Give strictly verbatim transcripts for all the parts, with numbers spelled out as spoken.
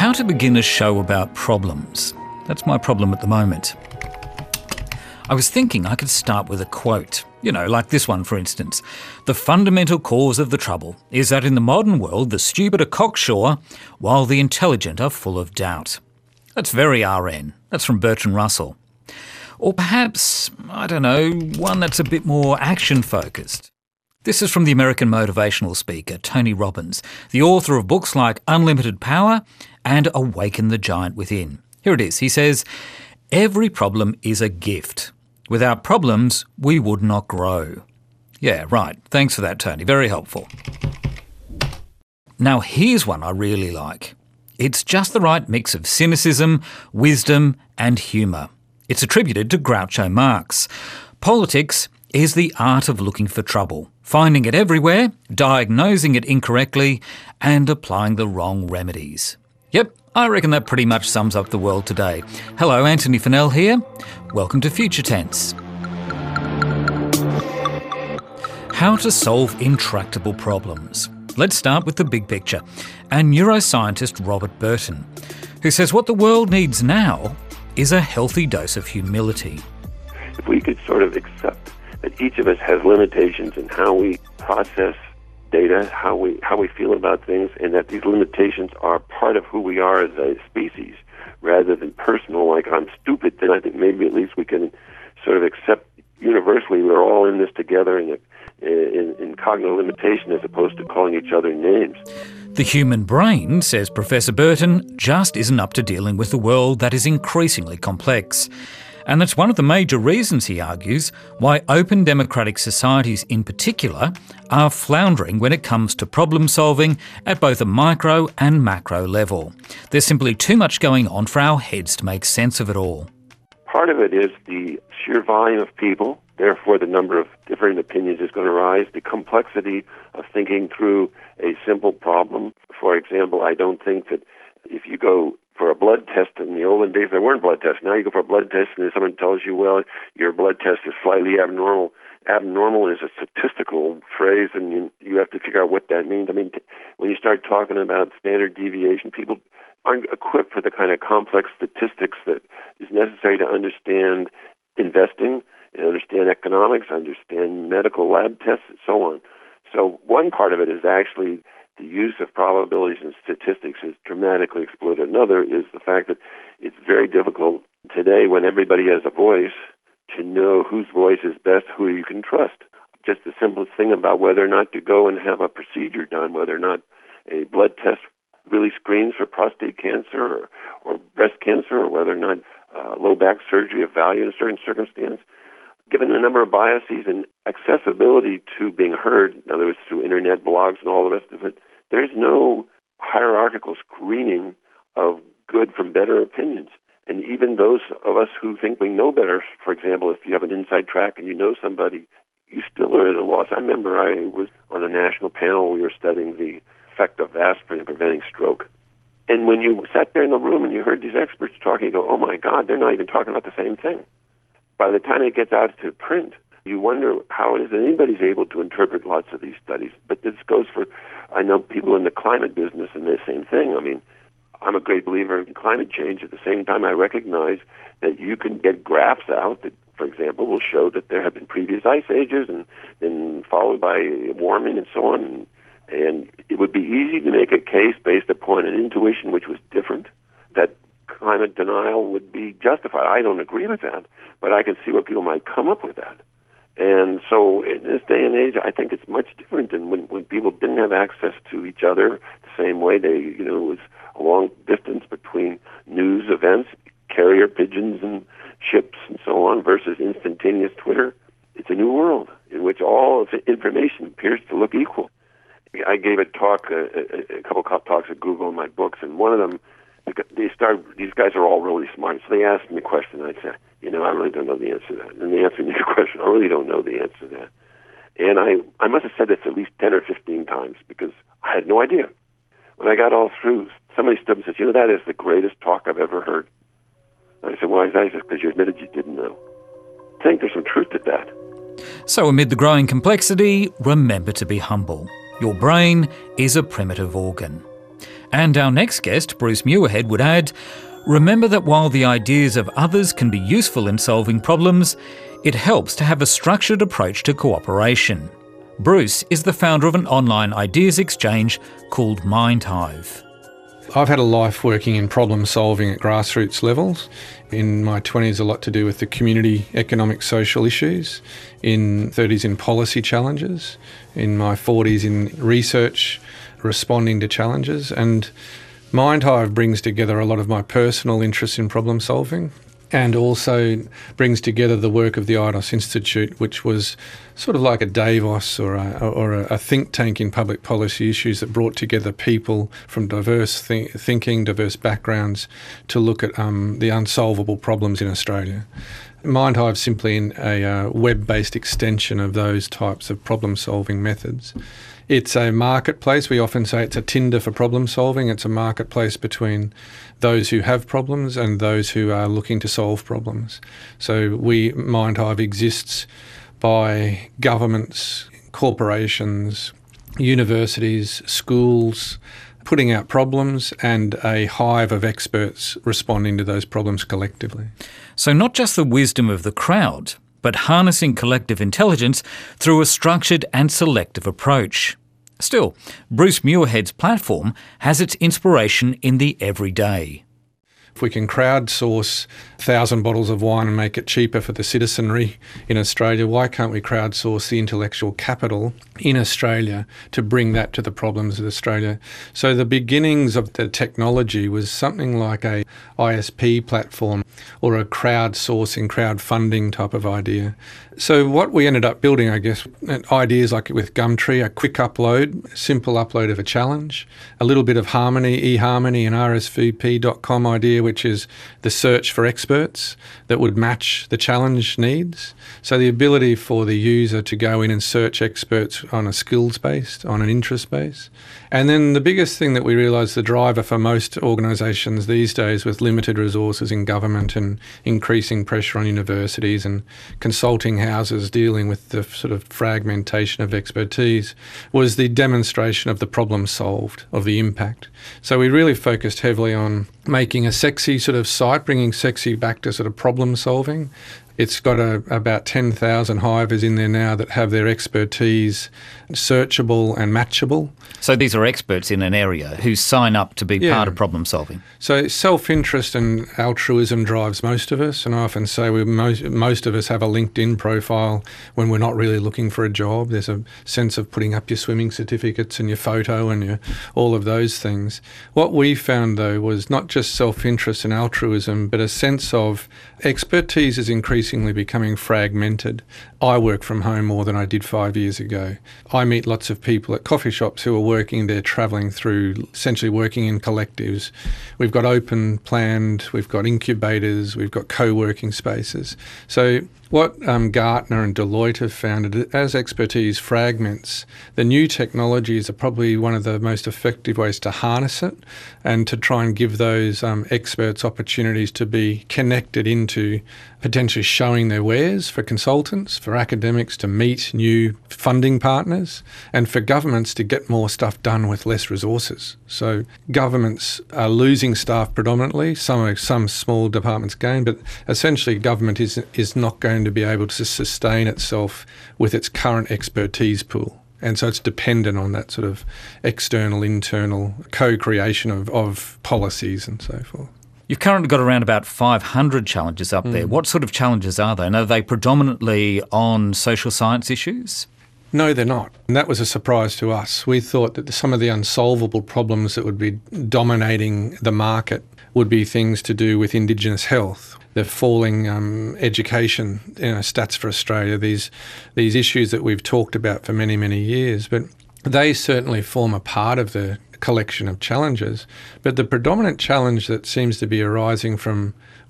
How to begin a show about problems? That's my problem at the moment. I was thinking I could start with a quote. You know, like this one, for instance. The fundamental cause of the trouble is that in the modern world, the stupid are cocksure, while the intelligent are full of doubt. That's very R N. That's from Bertrand Russell. Or perhaps, I don't know, one that's a bit more action-focused. This is from the American motivational speaker, Tony Robbins, the author of books like Unlimited Power and Awaken the Giant Within. Here it is. He says, every problem is a gift. Without problems, we would not grow. Yeah, right. Thanks for that, Tony. Very helpful. Now, here's one I really like. It's just the right mix of cynicism, wisdom and humour. It's attributed to Groucho Marx. Politics is the art of looking for trouble, finding it everywhere, diagnosing it incorrectly and applying the wrong remedies. Yep, I reckon that pretty much sums up the world today. Hello, Antony Funnell here. Welcome to Future Tense. How to solve intractable problems. Let's start with the big picture. And neuroscientist Robert Burton, who says what the world needs now is a healthy dose of humility. If we could sort of accept that each of us has limitations in how we process data, how we how we feel about things, and that these limitations are part of who we are as a species, rather than personal, like I'm stupid, then I think maybe at least we can sort of accept universally we're all in this together in, a, in, in cognitive limitation as opposed to calling each other names. The human brain, says Professor Burton, just isn't up to dealing with a world that is increasingly complex. And that's one of the major reasons, he argues, why open democratic societies in particular are floundering when it comes to problem solving at both a micro and macro level. There's simply too much going on for our heads to make sense of it all. Part of it is the sheer volume of people, therefore the number of different opinions is going to rise, the complexity of thinking through a simple problem. For example, I don't think that if you go for a blood test, in the olden days there weren't blood tests. Now you go for a blood test and someone tells you, well, your blood test is slightly abnormal. Abnormal is a statistical phrase, and you, you have to figure out what that means. I mean, when you start talking about standard deviation, people aren't equipped for the kind of complex statistics that is necessary to understand investing, and understand economics, understand medical lab tests, and so on. So one part of it is actually the use of probabilities and statistics has dramatically exploded. Another is the fact that it's very difficult today, when everybody has a voice, to know whose voice is best, who you can trust. Just the simplest thing about whether or not to go and have a procedure done, whether or not a blood test really screens for prostate cancer or, or breast cancer, or whether or not uh, low back surgery of value in a certain circumstance. Given the number of biases and accessibility to being heard, in other words, through internet blogs and all the rest of it, there's no hierarchical screening of good from better opinions. And even those of us who think we know better, for example, if you have an inside track and you know somebody, you still are at a loss. I remember I was on a national panel, we were studying the effect of aspirin in preventing stroke. And when you sat there in the room and you heard these experts talking, you go, oh my God, they're not even talking about the same thing. By the time it gets out to print, you wonder how it is that anybody's able to interpret lots of these studies. But this goes for, I know people in the climate business and the same thing. I mean, I'm a great believer in climate change. At the same time, I recognize that you can get graphs out that, for example, will show that there have been previous ice ages and then followed by warming and so on. And it would be easy to make a case based upon an intuition which was different, that climate denial would be justified. I don't agree with that, but I can see where people might come up with that. And so in this day and age, I think it's much different than when, when people didn't have access to each other the same way. They, you know, it was a long distance between news events, carrier pigeons and ships and so on, versus instantaneous Twitter. It's a new world in which all of the information appears to look equal. I gave a talk, a, a, a couple of talks at Google in my books, and one of them, they start. These guys are all really smart, so they asked me a question, and I said, you know, I really don't know the answer to that. And they answered me the question, I really don't know the answer to that. And I, I must have said this at least ten or fifteen times, because I had no idea. When I got all through, somebody stood up and said, you know, that is the greatest talk I've ever heard. And I said, why is that? He said, because you admitted you didn't know. I think there's some truth to that. So amid the growing complexity, remember to be humble. Your brain is a primitive organ. And our next guest, Bruce Muirhead, would add, remember that while the ideas of others can be useful in solving problems, it helps to have a structured approach to cooperation. Bruce is the founder of an online ideas exchange called MindHive. I've had a life working in problem solving at grassroots levels. In my twenties, a lot to do with the community, economic, social issues. In thirties, in policy challenges. In my forties, in research, responding to challenges. And MindHive brings together a lot of my personal interests in problem solving, and also brings together the work of the Eidos Institute, which was sort of like a Davos or a, or a think tank in public policy issues that brought together people from diverse th- thinking, diverse backgrounds to look at um, the unsolvable problems in Australia. MindHive is simply a uh, web-based extension of those types of problem-solving methods. It's a marketplace. We often say it's a Tinder for problem solving. It's a marketplace between those who have problems and those who are looking to solve problems. So we, MindHive exists by governments, corporations, universities, schools, putting out problems, and a hive of experts responding to those problems collectively. So not just the wisdom of the crowd, but harnessing collective intelligence through a structured and selective approach. Still, Bruce Muirhead's platform has its inspiration in the everyday. If we can crowdsource a thousand bottles of wine and make it cheaper for the citizenry in Australia, why can't we crowdsource the intellectual capital in Australia to bring that to the problems of Australia? So the beginnings of the technology was something like a I S P platform or a crowdsourcing, crowdfunding type of idea. So what we ended up building, I guess, ideas like with Gumtree, a quick upload, simple upload of a challenge, a little bit of Harmony, eHarmony and R S V P dot com idea, which is the search for experts that would match the challenge needs. So the ability for the user to go in and search experts on a skills base, on an interest base. And then the biggest thing that we realised, the driver for most organisations these days with limited resources in government and increasing pressure on universities and consulting houses dealing with the sort of fragmentation of expertise, was the demonstration of the problem solved, of the impact. So we really focused heavily on making a sexy sort of site, bringing sexy back to sort of problem solving. It's got a, about ten thousand hivers in there now that have their expertise searchable and matchable. So these are experts in an area who sign up to be Yeah. part of problem solving. So self-interest and altruism drives most of us, and I often say we most, most of us have a LinkedIn profile when we're not really looking for a job. There's a sense of putting up your swimming certificates and your photo and your, all of those things. What we found, though, was not just self-interest and altruism, but a sense of expertise is increasingly becoming fragmented. I work from home more than I did five years ago. I meet lots of people at coffee shops who are working, they're travelling through, essentially working in collectives. We've got open planned, we've got incubators, we've got co-working spaces. So what um, Gartner and Deloitte have found, as expertise fragments, the new technologies are probably one of the most effective ways to harness it and to try and give those um, experts opportunities to be connected into potentially showing their wares for consultants, for academics to meet new funding partners, and for governments to get more stuff done with less resources. So governments are losing staff predominantly, some some small departments gain, but essentially government is is not going to be able to sustain itself with its current expertise pool. And so it's dependent on that sort of external, internal co-creation of, of policies and so forth. You've currently got around about five hundred challenges up mm. there. What sort of challenges are they? And are they predominantly on social science issues? No, they're not. And that was a surprise to us. We thought that some of the unsolvable problems that would be dominating the market would be things to do with Indigenous health, the falling um, education, you know, stats for Australia, these these issues that we've talked about for many, many years. But they certainly form a part of the collection of challenges. But the predominant challenge that seems to be arising from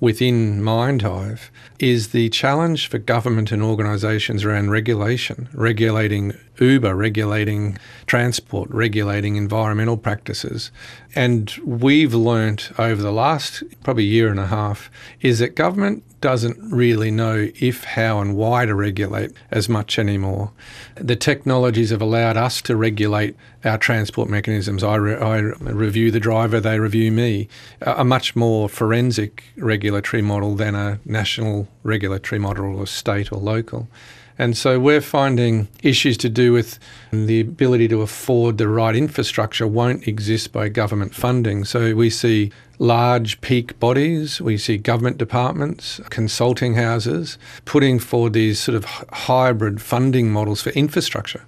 within Mindhive is the challenge for government and organisations around regulation, regulating Uber, regulating transport, regulating environmental practices. And we've learnt over the last probably year and a half is that government doesn't really know if, how and why to regulate as much anymore. The technologies have allowed us to regulate our transport mechanisms. I, re- I review the driver, they review me. A, a much more forensic regulatory model than a national regulatory model or state or local. And so we're finding issues to do with the ability to afford the right infrastructure won't exist by government funding. So we see large peak bodies, we see government departments, consulting houses putting forward these sort of hybrid funding models for infrastructure.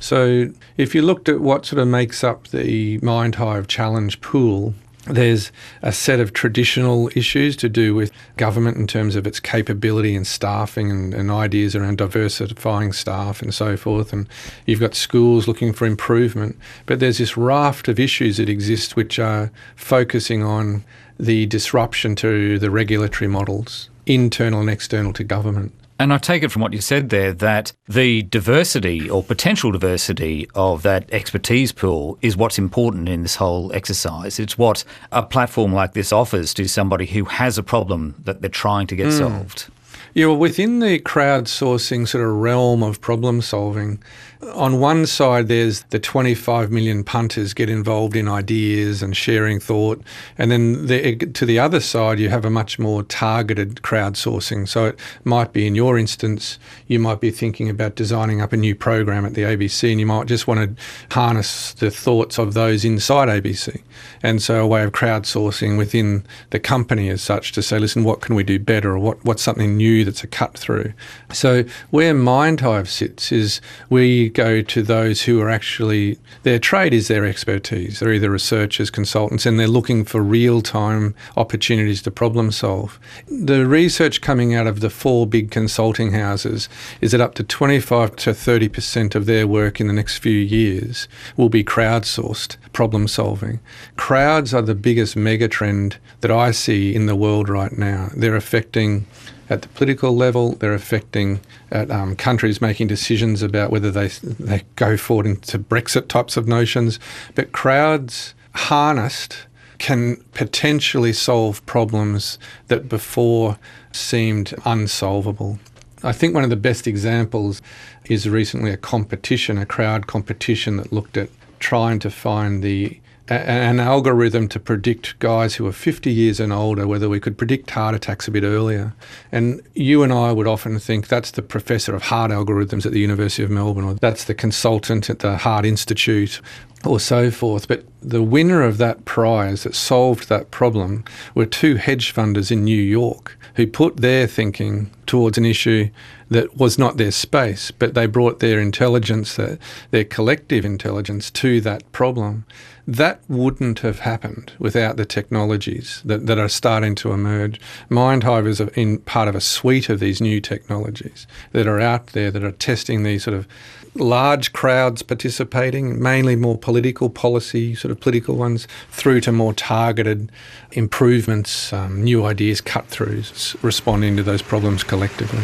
So if you looked at what sort of makes up the Mindhive Challenge pool, there's a set of traditional issues to do with government in terms of its capability and staffing and, and ideas around diversifying staff and so forth. And you've got schools looking for improvement. But there's this raft of issues that exist which are focusing on the disruption to the regulatory models, internal and external to government. And I take it from what you said there that the diversity or potential diversity of that expertise pool is what's important in this whole exercise. It's what a platform like this offers to somebody who has a problem that they're trying to get mm. solved. Yeah, well, within the crowdsourcing sort of realm of problem solving, on one side there's the twenty-five million punters get involved in ideas and sharing thought, and then the, to the other side you have a much more targeted crowdsourcing. So it might be, in your instance, you might be thinking about designing up a new program at the A B C and you might just want to harness the thoughts of those inside A B C. And so a way of crowdsourcing within the company as such to say, listen, what can we do better, or what, what's something new that's a cut through. So where Mindhive sits is we go to those who are actually, their trade is their expertise. They're either researchers, consultants, and they're looking for real-time opportunities to problem solve. The research coming out of the four big consulting houses is that up to twenty-five to thirty percent of their work in the next few years will be crowdsourced problem solving. Crowds are the biggest mega trend that I see in the world right now. They're affecting at the political level, they're affecting at um, countries making decisions about whether they they go forward into Brexit types of notions. But crowds harnessed can potentially solve problems that before seemed unsolvable. I think one of the best examples is recently a competition, a crowd competition that looked at trying to find the an algorithm to predict guys who are fifty years and older, whether we could predict heart attacks a bit earlier. And you and I would often think that's the professor of heart algorithms at the University of Melbourne, or that's the consultant at the Heart Institute, or so forth. But the winner of that prize that solved that problem were two hedge funders in New York who put their thinking towards an issue that was not their space, but they brought their intelligence, their, their collective intelligence to that problem. That wouldn't have happened without the technologies that, that are starting to emerge. Mindhive is a, in part of a suite of these new technologies that are out there that are testing these sort of large crowds participating, mainly more political policy, sort of political ones, through to more targeted improvements, um, new ideas, cut-throughs, responding to those problems collectively.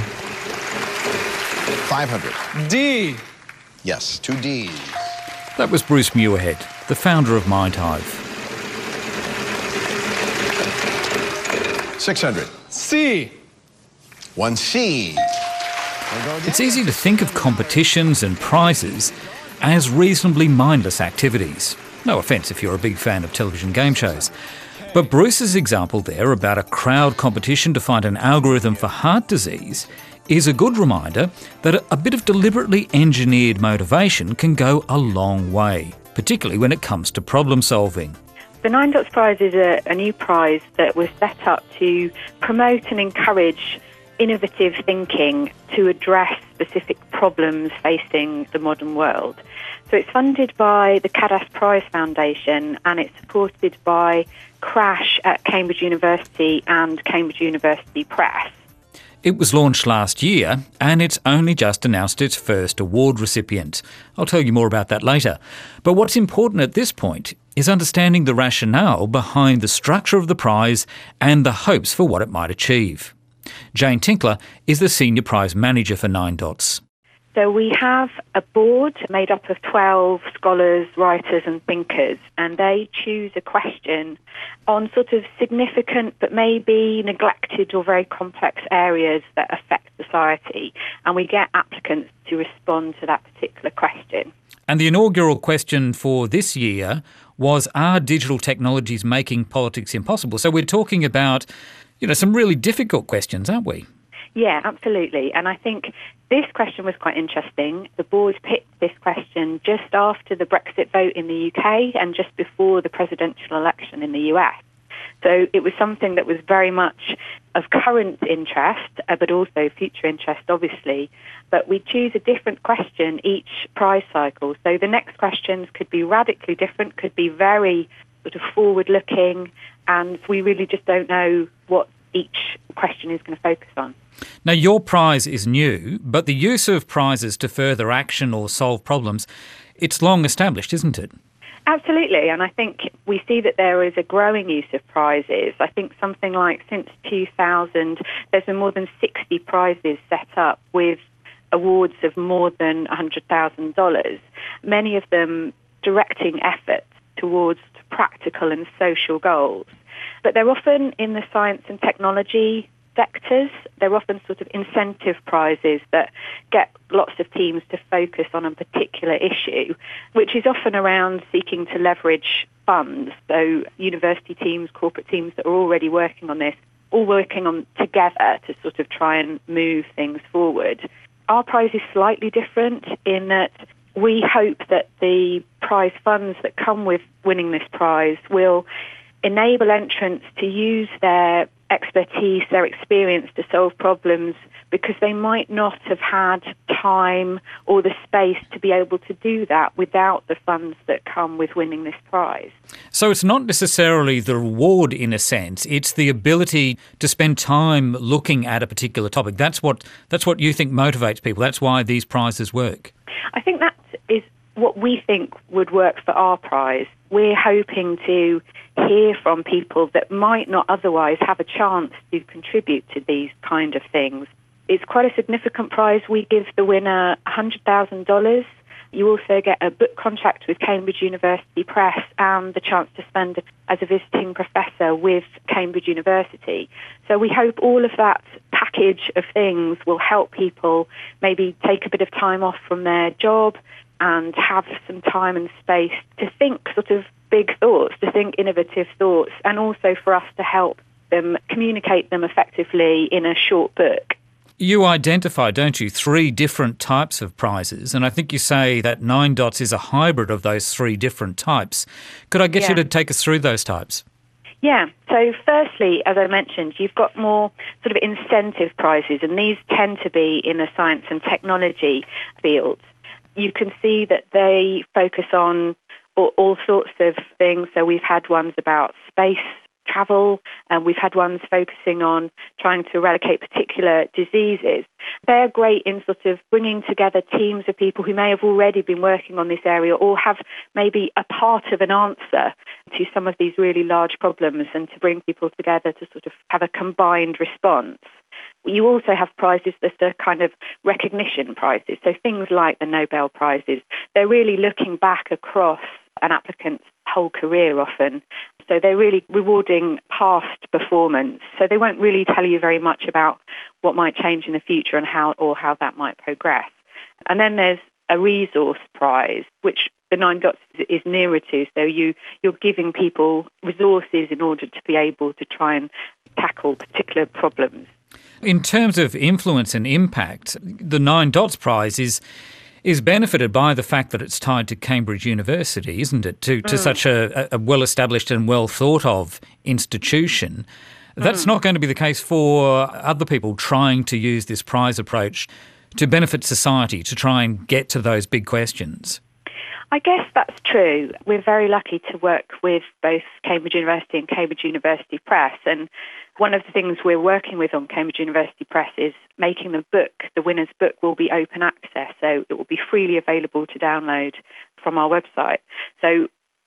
five hundred. D. Yes, two Ds. That was Bruce Muirhead, the founder of Mindhive. six hundred. C. One C. It's easy to think of competitions and prizes as reasonably mindless activities. No offence if you're a big fan of television game shows. But Bruce's example there about a crowd competition to find an algorithm for heart disease is a good reminder that a bit of deliberately engineered motivation can go a long way, particularly when it comes to problem solving. The Nine Dots Prize is a, a new prize that was set up to promote and encourage innovative thinking to address specific problems facing the modern world. So it's funded by the Cadas Prize Foundation and it's supported by Crash at Cambridge University and Cambridge University Press. It was launched last year and it's only just announced its first award recipient. I'll tell you more about that later. But what's important at this point is understanding the rationale behind the structure of the prize and the hopes for what it might achieve. Jane Tinkler is the Senior Prize Manager for Nine Dots. So we have a board made up of twelve scholars, writers and thinkers, and they choose a question on sort of significant but maybe neglected or very complex areas that affect society, and we get applicants to respond to that particular question. And the inaugural question for this year was, are digital technologies making politics impossible? So we're talking about, you know, some really difficult questions, aren't we? Yeah, absolutely. And I think this question was quite interesting. The board picked this question just after the Brexit vote in the U K and just before the presidential election in the U S. So it was something that was very much of current interest, uh, but also future interest, obviously. But we choose a different question each prize cycle. So the next questions could be radically different, could be very sort of forward-looking, and we really just don't know what each question is going to focus on. Now, your prize is new, but the use of prizes to further action or solve problems, it's long established, isn't it? Absolutely, and I think we see that there is a growing use of prizes. I think something like since two thousand, there's been more than sixty prizes set up with awards of more than one hundred thousand dollars, many of them directing efforts towards practical and social goals. But they're often in the science and technology sectors. They're often sort of incentive prizes that get lots of teams to focus on a particular issue, which is often around seeking to leverage funds. So university teams, corporate teams that are already working on this, all working on together to sort of try and move things forward. Our prize is slightly different in that we hope that the prize funds that come with winning this prize will enable entrants to use their expertise, their experience to solve problems because they might not have had time or the space to be able to do that without the funds that come with winning this prize. So it's not necessarily the reward in a sense, it's the ability to spend time looking at a particular topic. That's what that's what you think motivates people. That's why these prizes work. I think that is what we think would work for our prize. We're hoping to hear from people that might not otherwise have a chance to contribute to these kind of things. It's quite a significant prize. We give the winner one hundred thousand dollars. You also get a book contract with Cambridge University Press and the chance to spend as a visiting professor with Cambridge University. So we hope all of that package of things will help people maybe take a bit of time off from their job and have some time and space to think sort of big thoughts, to think innovative thoughts, and also for us to help them communicate them effectively in a short book. You identify, don't you, three different types of prizes, and I think you say that Nine Dots is a hybrid of those three different types. Could I get Yeah. you to take us through those types? Yeah, so firstly, as I mentioned, you've got more sort of incentive prizes, and these tend to be in the science and technology fields. You can see that they focus on all, all sorts of things. So we've had ones about space travel, and we've had ones focusing on trying to eradicate particular diseases. They're great in sort of bringing together teams of people who may have already been working on this area or have maybe a part of an answer to some of these really large problems, and to bring people together to sort of have a combined response. You also have prizes that are kind of recognition prizes, so things like the Nobel Prizes. They're really looking back across an applicant's whole career often. So they're really rewarding past performance. So they won't really tell you very much about what might change in the future and how or how that might progress. And then there's a resource prize, which the Nine Dots is nearer to. So you, you're giving people resources in order to be able to try and tackle particular problems. In terms of influence and impact, the Nine Dots Prize is is benefited by the fact that it's tied to Cambridge University, isn't it, to, to mm. such a, a well-established and well-thought-of institution. That's mm. not going to be the case for other people trying to use this prize approach to benefit society, to try and get to those big questions. I guess that's true. We're very lucky to work with both Cambridge University and Cambridge University Press, and one of the things we're working with on Cambridge University Press is making the book, the winner's book, will be open access, so it will be freely available to download from our website. So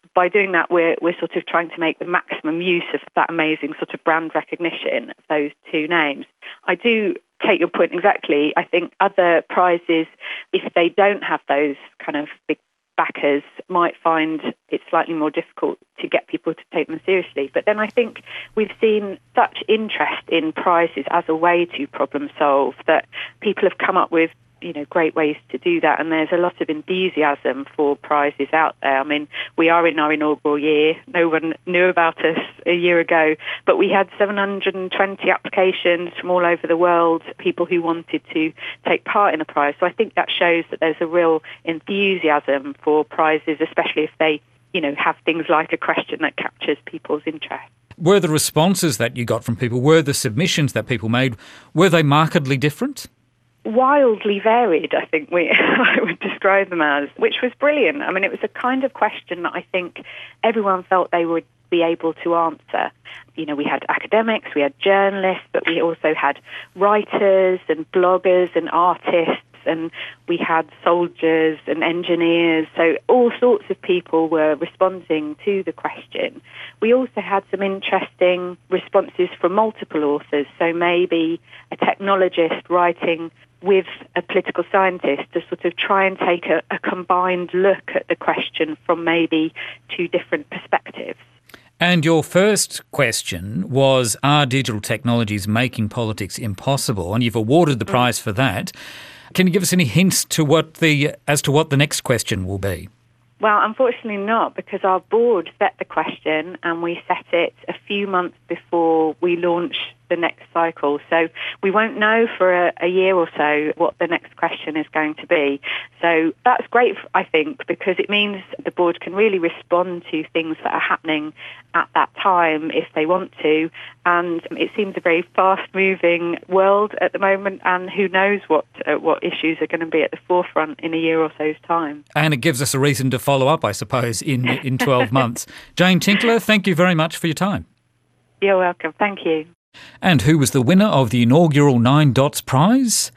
by doing that, we're we're sort of trying to make the maximum use of that amazing sort of brand recognition of those two names. I do take your point exactly. I think other prizes, if they don't have those kind of big backers, might find it slightly more difficult to get people to take them seriously. But then I think we've seen such interest in prizes as a way to problem solve that people have come up with, you know, great ways to do that, and there's a lot of enthusiasm for prizes out there. I mean, we are in our inaugural year. No one knew about us a year ago, but we had seven hundred twenty applications from all over the world, people who wanted to take part in a prize. So I think that shows that there's a real enthusiasm for prizes, especially if they, you know, have things like a question that captures people's interest. Were the responses that you got from people, were the submissions that people made, were they markedly different? Wildly varied, I think we I would describe them as, which was brilliant. I mean, it was a kind of question that I think everyone felt they would be able to answer. You know, we had academics, we had journalists, but we also had writers and bloggers and artists, and we had soldiers and engineers. So all sorts of people were responding to the question. We also had some interesting responses from multiple authors. So maybe a technologist writing with a political scientist to sort of try and take a, a combined look at the question from maybe two different perspectives. And your first question was, are digital technologies making politics impossible? And you've awarded the prize for that. Can you give us any hints to what the as to what the next question will be? Well, unfortunately not, because our board set the question and we set it a few months before we launch the next cycle. So we won't know for a, a year or so what the next question is going to be. So that's great, I think, because it means the board can really respond to things that are happening at that time if they want to. And it seems a very fast-moving world at the moment, and who knows what uh, what issues are going to be at the forefront in a year or so's time. And it gives us a reason to follow up, I suppose, in, in twelve months. Jane Tinkler, thank you very much for your time. You're welcome. Thank you. And who was the winner of the inaugural Nine Dots Prize?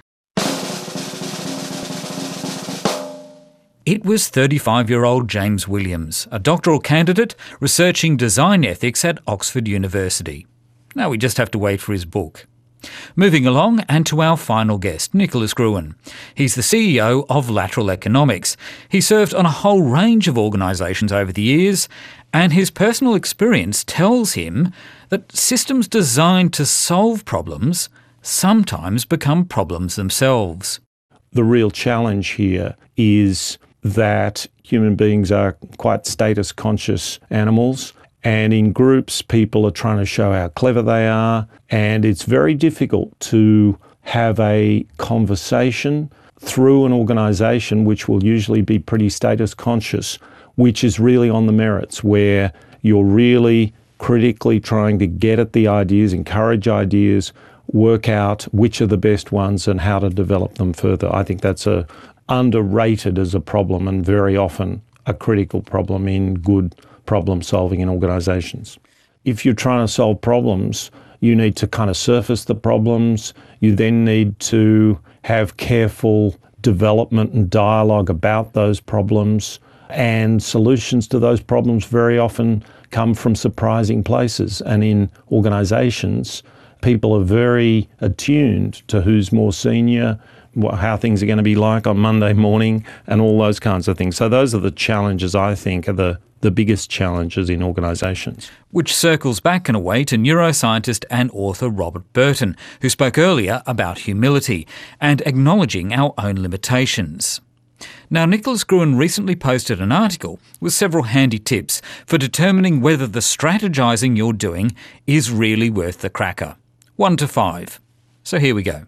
It was thirty-five-year-old James Williams, a doctoral candidate researching design ethics at Oxford University. Now we just have to wait for his book. Moving along, and to our final guest, Nicholas Gruen. He's the C E O of Lateral Economics. He served on a whole range of organisations over the years, and his personal experience tells him that systems designed to solve problems sometimes become problems themselves. The real challenge here is that human beings are quite status-conscious animals, and in groups people are trying to show how clever they are, and it's very difficult to have a conversation through an organisation which will usually be pretty status-conscious, which is really on the merits, where you're really critically trying to get at the ideas, encourage ideas, work out which are the best ones and how to develop them further. I think that's a underrated as a problem, and very often a critical problem in good problem solving in organisations. If you're trying to solve problems, you need to kind of surface the problems. You then need to have careful development and dialogue about those problems, and solutions to those problems very often come from surprising places. And in organisations, people are very attuned to who's more senior, how things are going to be like on Monday morning, and all those kinds of things. So those are the challenges, I think, are the, the biggest challenges in organisations. Which circles back in a way to neuroscientist and author Robert Burton, who spoke earlier about humility and acknowledging our own limitations. Now, Nicholas Gruen recently posted an article with several handy tips for determining whether the strategising you're doing is really worth the cracker. One to five. So here we go.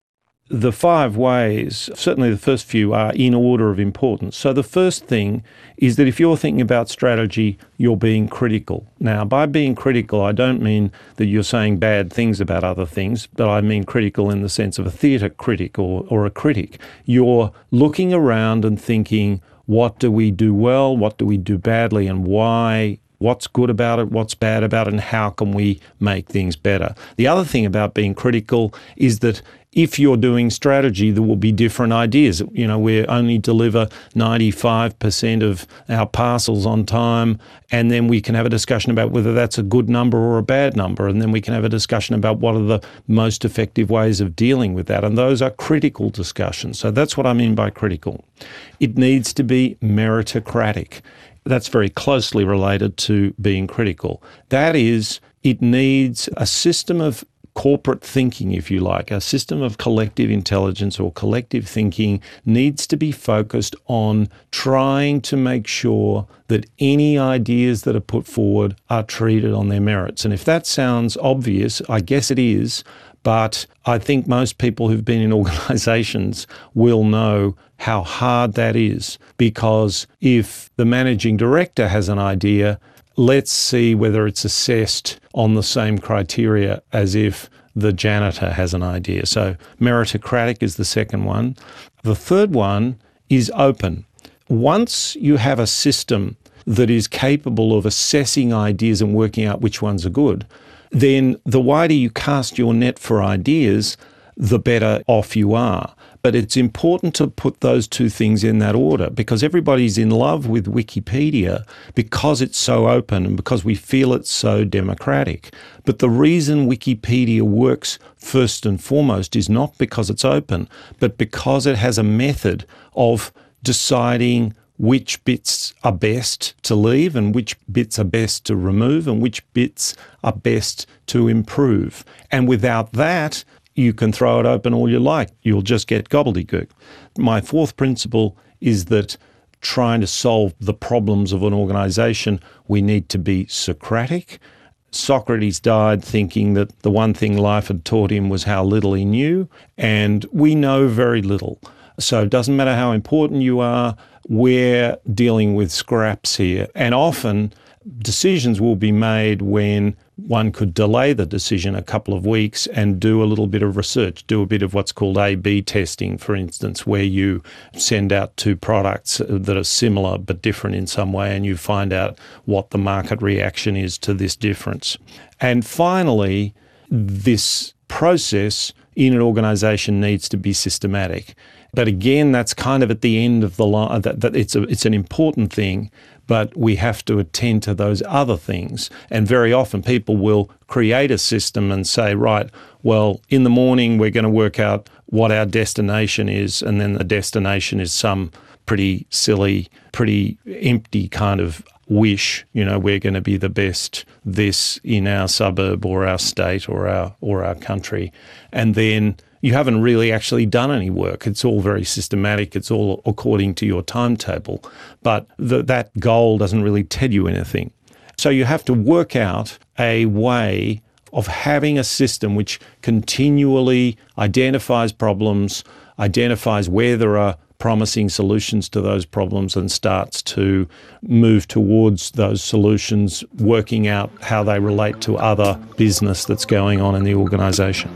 The five ways, certainly the first few, are in order of importance. So the first thing is that if you're thinking about strategy, you're being critical. Now, by being critical, I don't mean that you're saying bad things about other things, but I mean critical in the sense of a theatre critic or, or a critic. You're looking around and thinking, what do we do well, what do we do badly, and why? What's good about it, what's bad about it, and how can we make things better? The other thing about being critical is that if you're doing strategy, there will be different ideas. You know, we only deliver ninety-five percent of our parcels on time, and then we can have a discussion about whether that's a good number or a bad number, and then we can have a discussion about what are the most effective ways of dealing with that. And those are critical discussions. So that's what I mean by critical. It needs to be meritocratic. That's very closely related to being critical. That is, it needs a system of corporate thinking, if you like, a system of collective intelligence or collective thinking needs to be focused on trying to make sure that any ideas that are put forward are treated on their merits. And if that sounds obvious, I guess it is, but I think most people who've been in organisations will know how hard that is, because if the managing director has an idea, let's see whether it's assessed on the same criteria as if the janitor has an idea. So meritocratic is the second one. The third one is open. Once you have a system that is capable of assessing ideas and working out which ones are good, then the wider you cast your net for ideas, the better off you are. But it's important to put those two things in that order, because everybody's in love with Wikipedia because it's so open and because we feel it's so democratic. But the reason Wikipedia works first and foremost is not because it's open, but because it has a method of deciding which bits are best to leave and which bits are best to remove and which bits are best to improve. And without that, you can throw it open all you like. You'll just get gobbledygook. My fourth principle is that trying to solve the problems of an organisation, we need to be Socratic. Socrates died thinking that the one thing life had taught him was how little he knew, and we know very little. So it doesn't matter how important you are, we're dealing with scraps here. And often decisions will be made when one could delay the decision a couple of weeks and do a little bit of research, do a bit of what's called A B testing, for instance, where you send out two products that are similar but different in some way and you find out what the market reaction is to this difference. And finally, this process in an organisation needs to be systematic. But again, that's kind of at the end of the line. That, that it's a, it's an important thing, but we have to attend to those other things. And very often people will create a system and say, right, well, in the morning we're going to work out what our destination is, and then the destination is some pretty silly, pretty empty kind of wish. You know, we're going to be the best this in our suburb or our state or our or our country. And then you haven't really actually done any work. It's all very systematic. It's all according to your timetable. But the, that goal doesn't really tell you anything. So you have to work out a way of having a system which continually identifies problems, identifies where there are promising solutions to those problems, and starts to move towards those solutions, working out how they relate to other business that's going on in the organisation.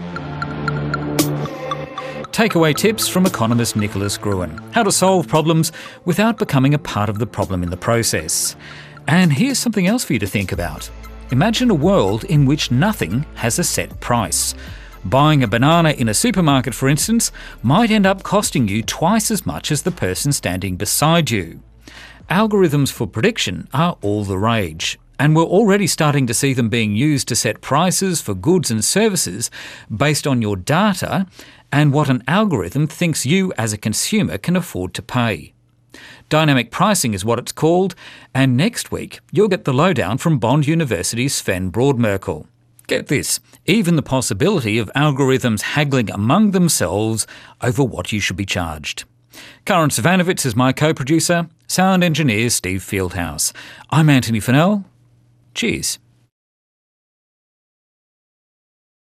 Takeaway tips from economist Nicholas Gruen. How to solve problems without becoming a part of the problem in the process. And here's something else for you to think about. Imagine a world in which nothing has a set price. Buying a banana in a supermarket, for instance, might end up costing you twice as much as the person standing beside you. Algorithms for prediction are all the rage, and we're already starting to see them being used to set prices for goods and services based on your data and what an algorithm thinks you as a consumer can afford to pay. Dynamic pricing is what it's called, and next week you'll get the lowdown from Bond University's Sven Broadmerkel. Get this, even the possibility of algorithms haggling among themselves over what you should be charged. Karen Savanovitz is my co-producer, sound engineer Steve Fieldhouse. I'm Anthony Fennell. Cheers.